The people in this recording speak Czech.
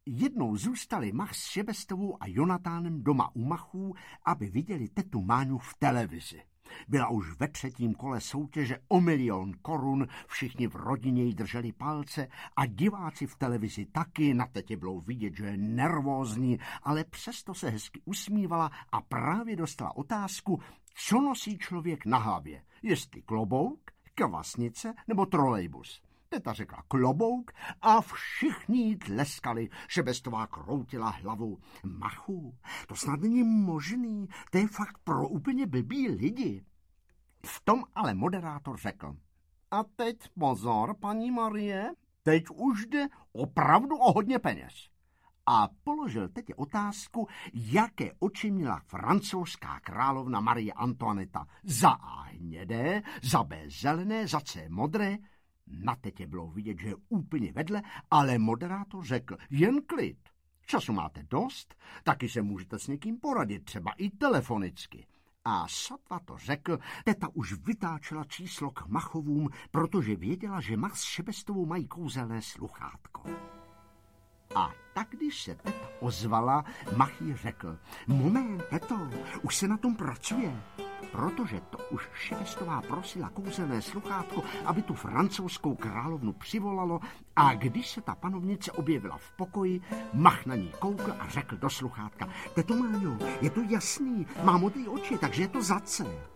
Jednou zůstali Mach s Šebestovou a Jonatánem doma u Machů, aby viděli tetu Máňu v televizi. Byla už ve 3. kole soutěže o 1 000 000 korun, všichni v rodině jí drželi palce a diváci v televizi taky. Na tetě bylo vidět, že je nervózní, ale přesto se hezky usmívala a právě dostala otázku, co nosí člověk na hlavě, jestli klobouk, kvasnice nebo trolejbus. Teta řekla klobouk a všichni jí tleskali. Šebestová kroutila hlavou. Machu, to snad není možný, to je fakt pro úplně blbý lidi. V tom ale moderátor řekl. A teď pozor, paní Marie, teď už jde opravdu o hodně peněz. A položil tetě otázku, jaké oči měla francouzská královna Marie Antoineta. Za A hnědé, za B zelené, za C modré. Na tetě bylo vidět, že je úplně vedle, ale moderátor řekl, jen klid. Času máte dost, taky se můžete s někým poradit, třeba i telefonicky. A sotva to řekl, teta už vytáčela číslo k Machovům, protože věděla, že Mach s Šebestovou mají kouzelné sluchátko. A tak, když se teta ozvala, Mach jí řekl, moment, teto, už se na tom pracuje. Protože to už Šebestová prosila kouzelné sluchátko, aby tu francouzskou královnu přivolalo, a když se ta panovnice objevila v pokoji, Mach na ní koukl a řekl do sluchátka, teto Máňo, je to jasný, má modrý oči, takže je to za C.